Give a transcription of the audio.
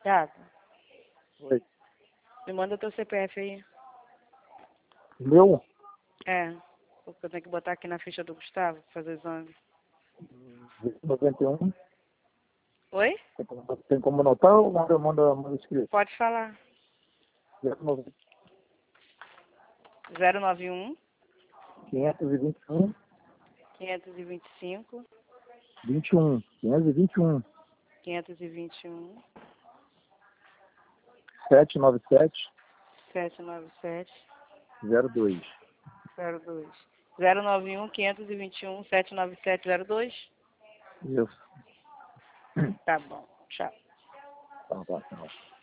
Gato, Oi. me manda teu CPF aí. Meu? É, porque eu tenho que botar aqui na ficha do Gustavo pra fazer exame. 91. Oi? Tem como anotar ou manda escrito? Pode falar. 090, 091 521 525 521 521 797 797 02. 02. 091 521 79702. Isso. Tá bom. Tchau. Tá.